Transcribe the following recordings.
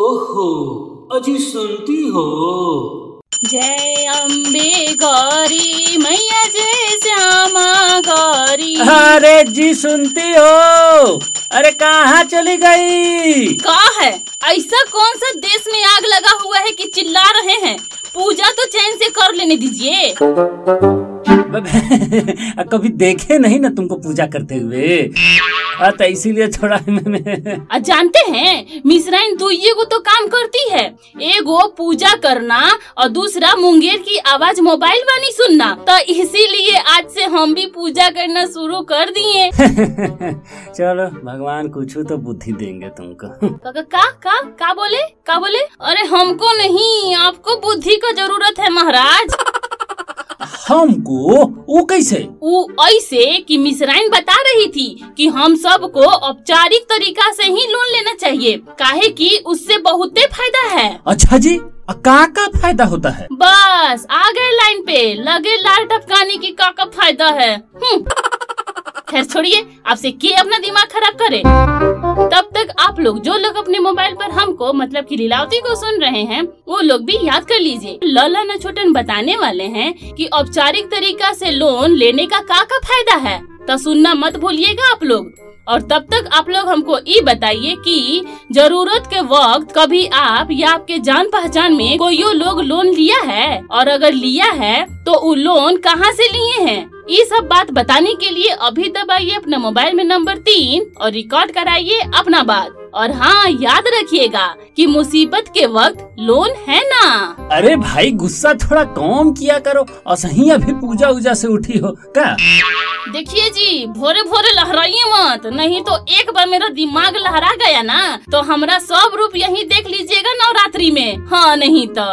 ओहो, अजी सुनती हो? जय अम्बे गौरी मैया, जय श्यामा गौरी। अरे जी सुनती हो? अरे कहाँ चली गई? का है, ऐसा कौन सा देश में आग लगा हुआ है कि चिल्ला रहे हैं? पूजा तो चैन से कर लेने दीजिए। कभी देखे नहीं ना तुमको पूजा करते हुए, तो इसीलिए थोड़ा जानते हैं मिश्राइन दुइये को तो काम करती है, एगो पूजा करना और दूसरा मुंगेर की आवाज मोबाइल वानी सुनना। तो इसीलिए आज से हम भी पूजा करना शुरू कर दिए। चलो भगवान कुछ तो बुद्धि देंगे तुमको। का बोले? अरे हमको नहीं, आपको बुद्धि का जरूरत है महाराज। हमको? वो कैसे? वो ऐसे कि मिश्राइन बता रही थी कि हम सबको औपचारिक तरीका से ही लोन लेना चाहिए, काहे कि उससे बहुते फायदा है। अच्छा जी, का फायदा होता है? बस आ गए लाइन पे, लगे लाल टपकाने की का फायदा है। खैर छोड़िए, आपसे के अपना दिमाग खराब करे। तब तक आप लोग जो लोग अपने मोबाइल पर हमको मतलब कि लीलावती को सुन रहे हैं, वो लोग भी याद कर लीजिए। लला न छोटन बताने वाले हैं कि औपचारिक तरीका से लोन लेने का फायदा है, तो सुनना मत भूलिएगा आप लोग। और तब तक आप लोग हमको ये बताइए कि जरूरत के वक्त कभी आप या आपके जान पहचान में कोई लोग लोन लिया है, और अगर लिया है तो वो लोन कहाँ से लिए हैं? ये सब बात बताने के लिए अभी दबाइए अपना मोबाइल में नंबर 3 और रिकॉर्ड कराइए अपना बात। और हाँ, याद रखिएगा कि मुसीबत के वक्त लोन है ना। अरे भाई गुस्सा थोड़ा कम किया करो, और सही अभी पूजा उजा से उठी हो का? देखिए जी, भोरे भोरे लहराइए मत, नहीं तो एक बार मेरा दिमाग लहरा गया ना तो हमारा सब रूप यहीं देख लीजिएगा नवरात्रि में। हाँ नहीं तो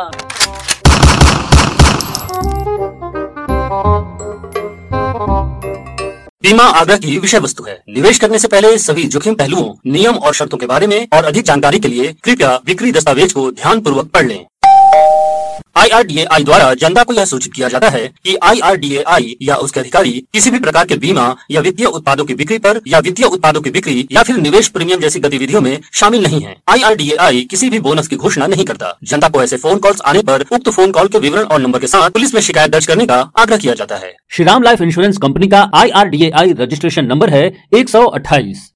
बीमा आग्रह की विषय वस्तु है। निवेश करने से पहले सभी जोखिम पहलुओं, नियम और शर्तों के बारे में और अधिक जानकारी के लिए कृपया बिक्री दस्तावेज को ध्यान पूर्वक पढ़ लें। IRDAI द्वारा जनता को यह सूचित किया जाता है कि IRDAI या उसके अधिकारी किसी भी प्रकार के बीमा या वित्तीय उत्पादों की बिक्री पर या वित्तीय उत्पादों की बिक्री या फिर निवेश प्रीमियम जैसी गतिविधियों में शामिल नहीं है। IRDAI किसी भी बोनस की घोषणा नहीं करता। जनता को ऐसे फोन कॉल्स आने पर उक्त फोन कॉल के विवरण और नंबर के साथ पुलिस में शिकायत दर्ज करने का आग्रह किया जाता है। श्रीराम लाइफ इंश्योरेंस कंपनी का IRDAI रजिस्ट्रेशन नंबर है 128।